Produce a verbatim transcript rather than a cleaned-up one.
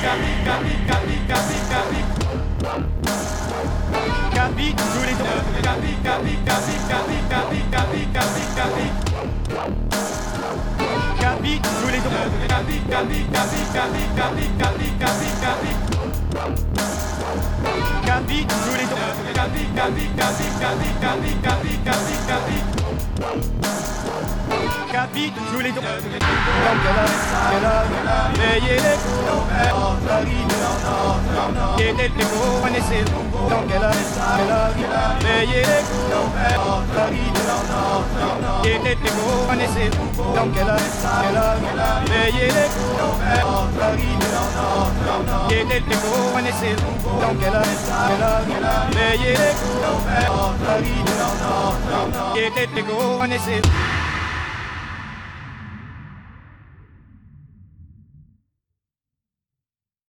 Capi, tous les deux. Capi, capi, capi, capi, capi, capi, capi, capi. Capi, tous les deux. Capi, capi, capi, capi, capi, capi, capi, capi. Capi, tous les deux. Capi, capi, capi, capi, capi, capi, capi, capi. Capi, tous les deux. Donc elle a, veillez les coups, qui était le gros, connaissez. Donc elle a, veillez les coups, qui était le gros, connaissez. Donc elle a, veillez les coups, qui était le gros, connaissez. Donc elle a, veillez les coups, qui était le gros, connaissez.